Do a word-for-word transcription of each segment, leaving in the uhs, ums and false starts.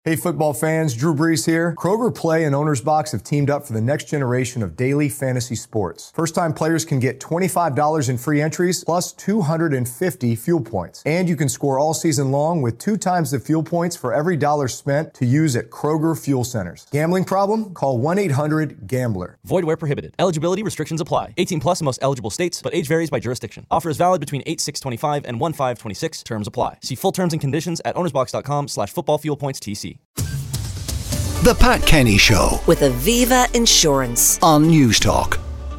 Hey football fans, Drew Brees here. Kroger Play and Owner's Box have teamed up for the next generation of daily fantasy sports. First-time players can get twenty-five dollars in free entries plus two hundred fifty fuel points. And you can score all season long with two times the fuel points for every dollar spent to use at Kroger Fuel Centers. Gambling problem? Call one eight hundred gambler. Void where prohibited. Eligibility restrictions apply. eighteen plus in most eligible states, but age varies by jurisdiction. Offer is valid between eight six twenty-five and one five twenty-six. Terms apply. See full terms and conditions at ownersbox.com slash football fuel points TC. The Pat Kenny Show with Aviva Insurance on News Talk.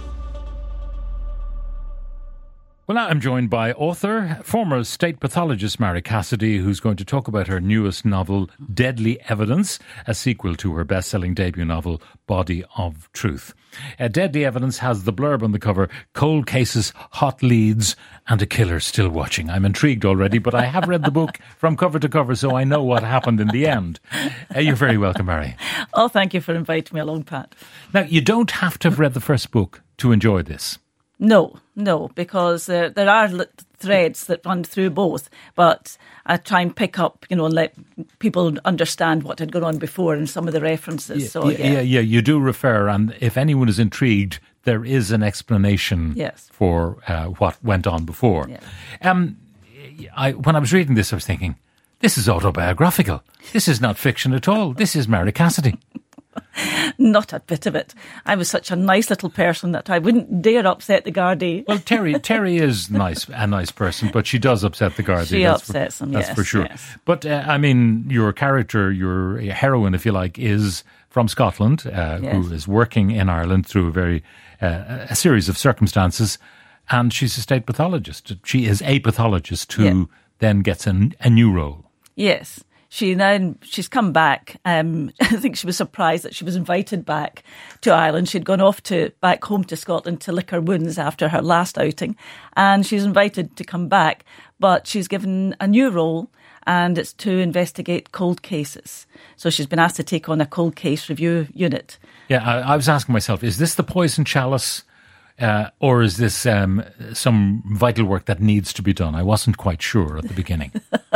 Well, now I'm joined by author, former state pathologist Mary Cassidy, who's going to talk about her newest novel, Deadly Evidence, a sequel to her best-selling debut novel, Body of Truth. Uh, Deadly Evidence has the blurb on the cover, cold cases, hot leads, and a killer still watching. I'm intrigued already, but I have read the book from cover to cover, so I know what happened in the end. Uh, you're very welcome, Mary. Oh, thank you for inviting me along, Pat. Now, you don't have to have read the first book to enjoy this. No, no, because there there are threads that run through both, but I try and pick up, you know, and let people understand what had gone on before and some of the references. Yeah, so yeah, yeah, yeah, you do refer, and if anyone is intrigued, there is an explanation yes. for uh, what went on before. Yeah. Um, I, when I was reading this, I was thinking, this is autobiographical. This is not fiction at all. This is Mary Cassidy. Not a bit of it. I was such a nice little person that I wouldn't dare upset the Gardaí. Well, Terry Terry is nice, a nice person, but she does upset the Gardaí. She that's upsets for, them, That's yes, for sure. yes. But, uh, I mean, your character, your heroine, if you like, is from Scotland, uh, yes. who is working in Ireland through a very uh, a series of circumstances, and she's a state pathologist. She is a pathologist who yeah. then gets a, a new role. Yes. She then, she's come back. Um, I think she was surprised that she was invited back to Ireland. She'd gone off to back home to Scotland to lick her wounds after her last outing. And she's invited to come back, but she's given a new role, and it's to investigate cold cases. So she's been asked to take on a cold case review unit. Yeah, I, I was asking myself, is this the poison chalice? Uh, or is this um, some vital work that needs to be done? I wasn't quite sure at the beginning.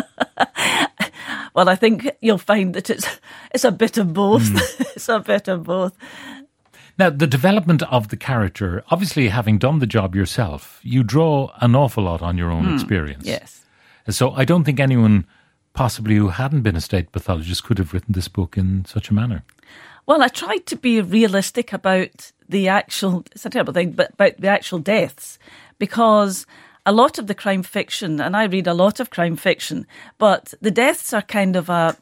Well, I think you'll find that it's it's a bit of both. Mm. It's a bit of both. Now, the development of the character, obviously having done the job yourself, you draw an awful lot on your own mm. experience. Yes. So I don't think anyone possibly who hadn't been a state pathologist could have written this book in such a manner. Well, I tried to be realistic about the actual, it's a terrible thing, but about the actual deaths, because a lot of the crime fiction, and I read a lot of crime fiction, but the deaths are kind of a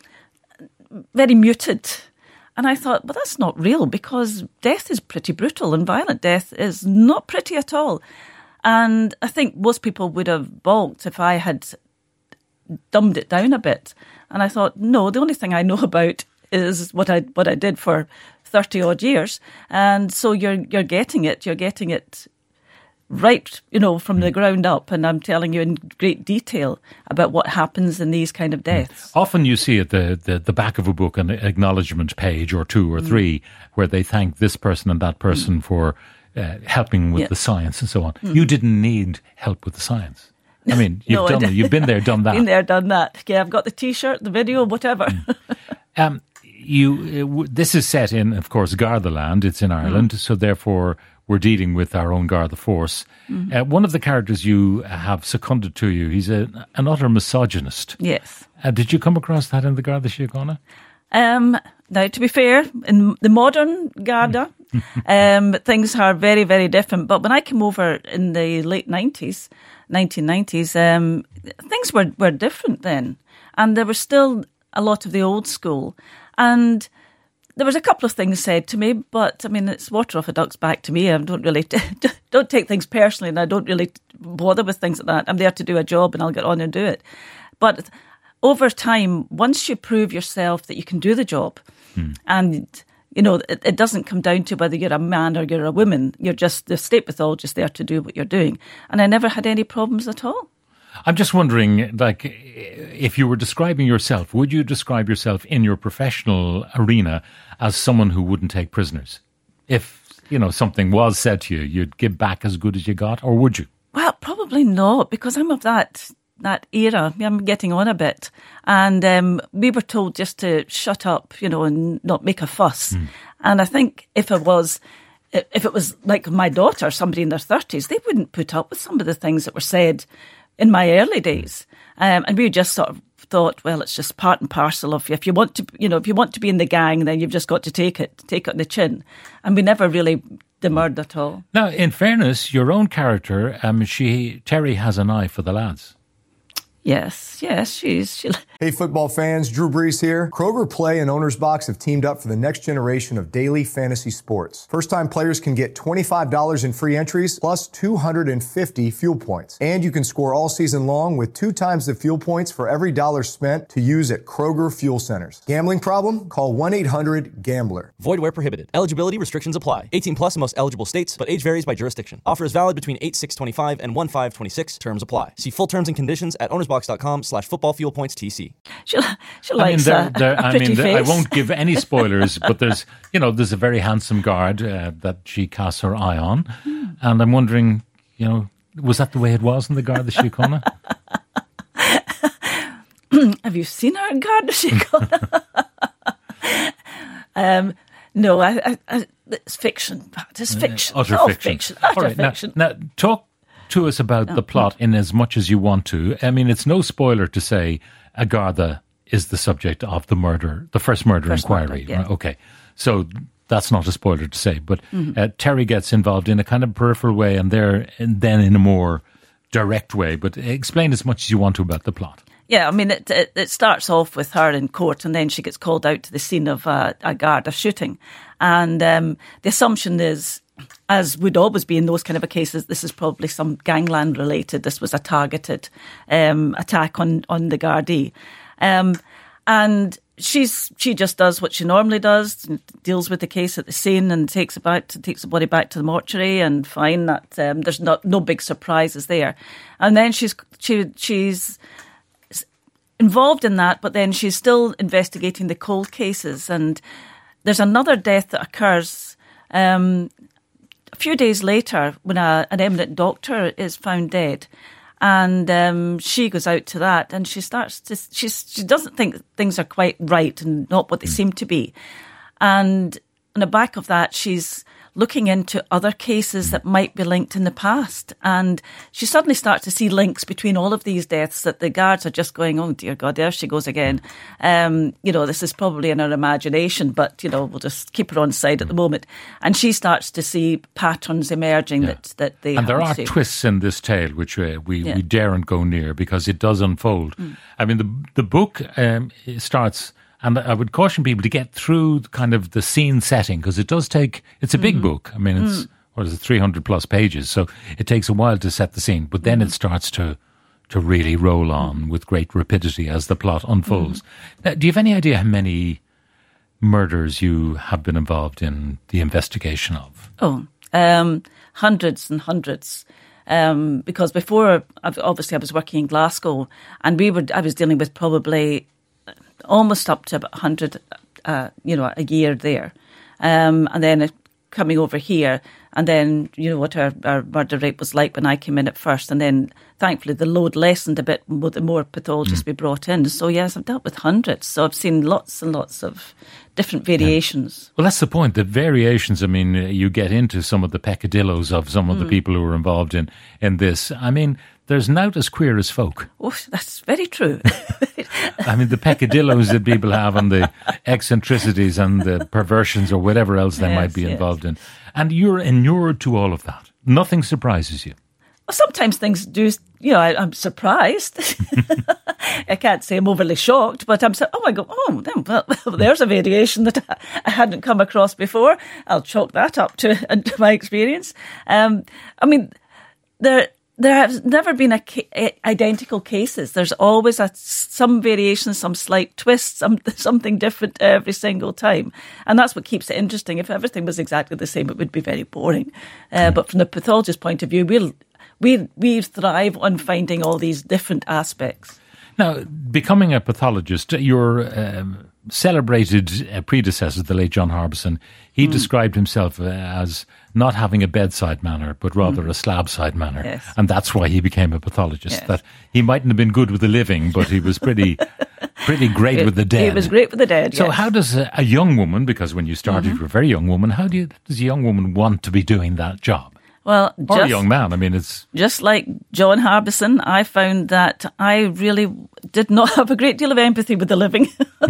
very muted. And I thought, well, that's not real, because death is pretty brutal and violent death is not pretty at all. And I think most people would have balked if I had dumbed it down a bit. And I thought, no, the only thing I know about is what I what I did for thirty odd years. And so you're you're getting it, you're getting it right, you know, from the ground up, and I'm telling you in great detail about what happens in these kind of deaths. Often you see at the, the, the back of a book an acknowledgement page or two or mm. three where they thank this person and that person mm. for uh, helping with yeah. the science and so on. Mm. You didn't need help with the science. I mean, you've no, done it. You've been there, done that. Been there, done that. Okay, I've got the T-shirt, the video, whatever. Mm. um, you. Uh, this is set in, of course, Garda land. It's in Ireland, mm. so therefore we're dealing with our own Garda force. Mm-hmm. Uh, one of the characters you have seconded to you, he's a, an utter misogynist. Yes. Uh, did you come across that in the Garda Síochána? Um, now, to be fair, in the modern Garda, um, things are very, very different. But when I came over in the late nineties, nineteen nineties, um, things were, were different then. And there was still a lot of the old school. And there was a couple of things said to me, but I mean, it's water off a duck's back to me. I don't really, don't take things personally, and I don't really bother with things like that. I'm there to do a job, and I'll get on and do it. But over time, once you prove yourself that you can do the job, hmm. and you know, it, it doesn't come down to whether you're a man or you're a woman. You're just the state pathologist there to do what you're doing. And I never had any problems at all. I'm just wondering, like, if you were describing yourself, would you describe yourself in your professional arena as someone who wouldn't take prisoners? If, you know, something was said to you, you'd give back as good as you got, or would you? Well, probably not, because I'm of that that era. I'm getting on a bit. And um, we were told just to shut up, you know, and not make a fuss. Mm. And I think if it was, if it was like my daughter, somebody in their thirties, they wouldn't put up with some of the things that were said in my early days. Um, and we just sort of thought, well, it's just part and parcel of, if you want to, you know, if you want to be in the gang, then you've just got to take it, take it on the chin. And we never really demurred at all. Now, in fairness, your own character, um, she Terry has an eye for the lads. Yes, yes, she's... She... Hey, football fans, Drew Brees here. Kroger Play and Owner's Box have teamed up for the next generation of daily fantasy sports. First-time players can get twenty-five dollars in free entries, plus two hundred fifty fuel points. And you can score all season long with two times the fuel points for every dollar spent to use at Kroger Fuel Centers. Gambling problem? Call one eight hundred gambler. Void where prohibited. Eligibility restrictions apply. eighteen plus in most eligible states, but age varies by jurisdiction. Offer is valid between eight six twenty-five and one five twenty-six. Terms apply. See full terms and conditions at ownersbox.com slash football fuel points TC. She, she I likes mean, there, a, there, a I pretty mean, face. there, I won't give any spoilers, but there's, you know, there's a very handsome guard uh, that she casts her eye on. Mm. And I'm wondering, you know, was that the way it was in the Garda Síochána? Have you seen her in Garda Síochána? um, no, I, I, I, it's fiction. It's fiction. Uh, utter oh, fiction. fiction. Utter All right, fiction. Now, now, talk to us about no. the plot in as much as you want to. I mean, it's no spoiler to say a Garda is the subject of the murder, the first murder first inquiry. Murder, yeah. Okay, so that's not a spoiler to say, but mm-hmm. uh, Terry gets involved in a kind of peripheral way and there, and then in a more direct way. But explain as much as you want to about the plot. Yeah, I mean, it, it, it starts off with her in court and then she gets called out to the scene of a, a Garda shooting. And um, the assumption is, as would always be in those kind of cases, this is probably some gangland related. This was a targeted um, attack on, on the Gardaí. Um, and she's she just does what she normally does, deals with the case at the scene and takes about takes the body back to the mortuary and find that um, there's not no big surprises there. And then she's she she's involved in that, but then she's still investigating the cold cases. And there's another death that occurs um, a few days later when a, an eminent doctor is found dead. And um, she goes out to that and she starts to, she's, she doesn't think things are quite right and not what they mm. seem to be. And on the back of that, she's looking into other cases that might be linked in the past. And she suddenly starts to see links between all of these deaths that the guards are just going, oh, dear God, there she goes again. Um, you know, this is probably in her imagination, but, you know, we'll just keep her on side at the moment. And she starts to see patterns emerging yeah. that, that they And there are seen. twists in this tale which uh, we, yeah. we daren't go near because it does unfold. Mm. I mean, the, the book um, starts... And I would caution people to get through kind of the scene setting because it does take, it's a big mm. book. I mean, it's, mm. what is it, three hundred plus pages. So it takes a while to set the scene, but then mm. it starts to to really roll on with great rapidity as the plot unfolds. Mm. Now, do you have any idea how many murders you have been involved in the investigation of? Oh, um, hundreds and hundreds. Um, because before, obviously I was working in Glasgow and we were, I was dealing with probably almost up to about one hundred, uh, you know, a year there. Um, and then coming over here, and then, you know, what our, our murder rate was like when I came in at first. And then, thankfully, the load lessened a bit with the more pathologists mm. we brought in. So, yes, I've dealt with hundreds. So I've seen lots and lots of different variations. Yeah. Well, that's the point. The variations, I mean, you get into some of the peccadillos of some of mm. the people who were involved in, in this. I mean, there's naught as queer as folk. Oh, that's very true. I mean, the peccadillos that people have and the eccentricities and the perversions or whatever else they yes, might be yes. involved in. And you're inured to all of that. Nothing surprises you. Well, sometimes things do, you know, I, I'm surprised. I can't say I'm overly shocked, but I'm so, oh, I go, oh, well, there's a variation that I hadn't come across before. I'll chalk that up to, to my experience. Um, I mean, there... There have never been a ca- identical cases. There's always a, some variation, some slight twist, some, something different every single time. And that's what keeps it interesting. If everything was exactly the same, it would be very boring. Uh, but from the pathologist's point of view, we'll, we we thrive on finding all these different aspects. Now, becoming a pathologist, you're um, celebrated uh, predecessor, the late John Harbison, he mm. described himself uh, as not having a bedside manner, but rather mm. a slab-side manner. Yes. And that's why he became a pathologist. Yes. That he mightn't have been good with the living, but he was pretty pretty great it, with the dead. He was great with the dead, So yes. how does a, a young woman, because when you started mm-hmm. you were a very young woman, how do you, does a young woman want to be doing that job? Well, or just, a young man, I mean, it's... Just like John Harbison, I found that I really did not have a great deal of empathy with the living.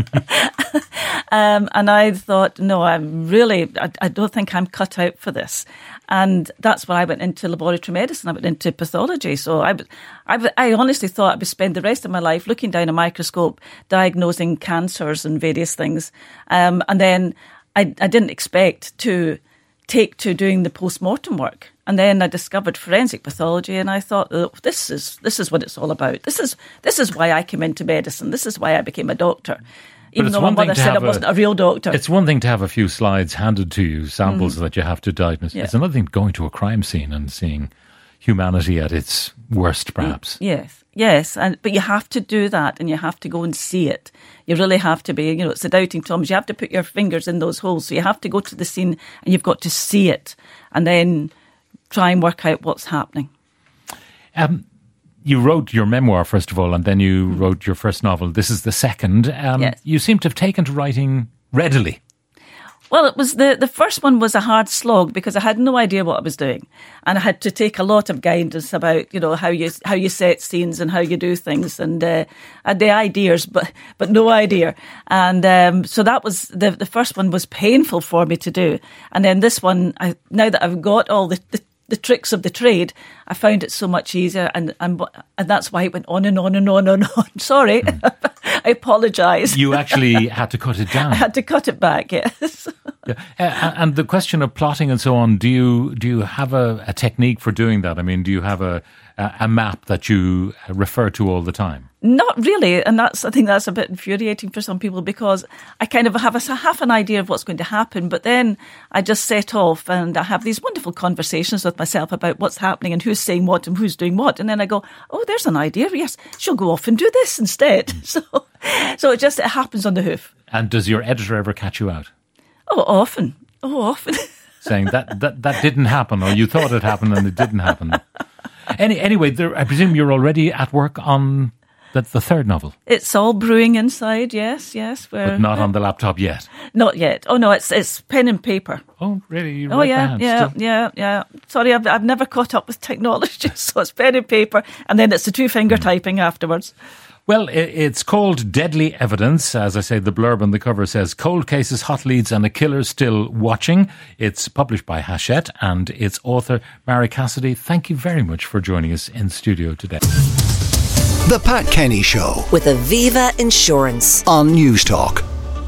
um, and I thought, no, I'm really, I, I don't think I'm cut out for this. And that's why I went into laboratory medicine. I went into pathology. So I, I, I honestly thought I would spend the rest of my life looking down a microscope, diagnosing cancers and various things. Um, and then I, I didn't expect to take to doing the post-mortem work. And then I discovered forensic pathology, and I thought, oh, this is this is what it's all about. This is this is why I came into medicine. This is why I became a doctor. Even though my mother said I wasn't a real doctor. It's one thing to have a few slides handed to you, samples mm-hmm. that you have to diagnose. Yeah. It's another thing going to a crime scene and seeing humanity at its worst, perhaps. Yes, yes, and but you have to do that, and you have to go and see it. You really have to be, you know, it's the doubting Thomas. You have to put your fingers in those holes. So you have to go to the scene, and you've got to see it, and then try and work out what's happening. Um, you wrote your memoir, first of all, and then you mm-hmm. wrote your first novel. This is the second. Um, yes. You seem to have taken to writing readily. Well, it was the, the first one was a hard slog because I had no idea what I was doing, and I had to take a lot of guidance about, you know, how you how you set scenes and how you do things, and uh, I had the ideas, but but no idea. And um, so that was the the first one was painful for me to do, and then this one, I, now that I've got all the, the the tricks of the trade, I found it so much easier, and and, and that's why it went on and on and on and on. Sorry, mm. I apologise. You actually had to cut it down. I had to cut it back, yes. Yeah. Uh, and the question of plotting and so on, do you do you have a, a technique for doing that? I mean, do you have a, a a map that you refer to all the time? Not really, and that's I think that's a bit infuriating for some people because I kind of have a half an idea of what's going to happen, but then I just set off and I have these wonderful conversations with myself about what's happening and who's saying what and who's doing what, and then I go, oh, there's an idea. Yes, she'll go off and do this instead. Mm. So, so it just it happens on the hoof. And does your editor ever catch you out? Oh, often. Oh, often. Saying that, that that didn't happen, or you thought it happened and it didn't happen. Any, anyway, there, I presume you're already at work on the, the third novel. It's all brewing inside, yes, yes. But not on the laptop yet? Not yet. Oh, no, it's it's pen and paper. Oh, really? You oh, write yeah, by hand yeah, still? yeah, yeah. Sorry, I've, I've never caught up with technology, so it's pen and paper, and then it's the two-finger mm. typing afterwards. Well, it's called Deadly Evidence. As I say, the blurb on the cover says, cold cases, hot leads and a killer still watching. It's published by Hachette and its author, Mary Cassidy. Thank you very much for joining us in studio today. The Pat Kenny Show with Aviva Insurance on News Talk.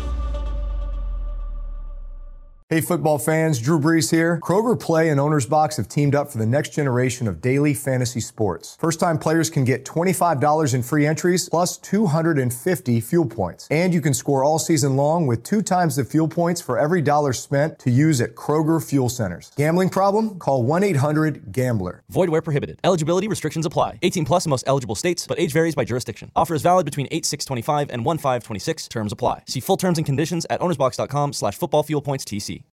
Hey football fans, Drew Brees here. Kroger Play and Owner's Box have teamed up for the next generation of daily fantasy sports. First-time players can get twenty-five dollars in free entries plus two hundred fifty fuel points. And you can score all season long with two times the fuel points for every dollar spent to use at Kroger Fuel Centers. Gambling problem? Call one eight hundred gambler. Void where prohibited. Eligibility restrictions apply. eighteen plus in most eligible states, but age varies by jurisdiction. Offer is valid between eight six twenty-five and one five twenty-six. Terms apply. See full terms and conditions at ownersbox dot com slash football fuel points T C.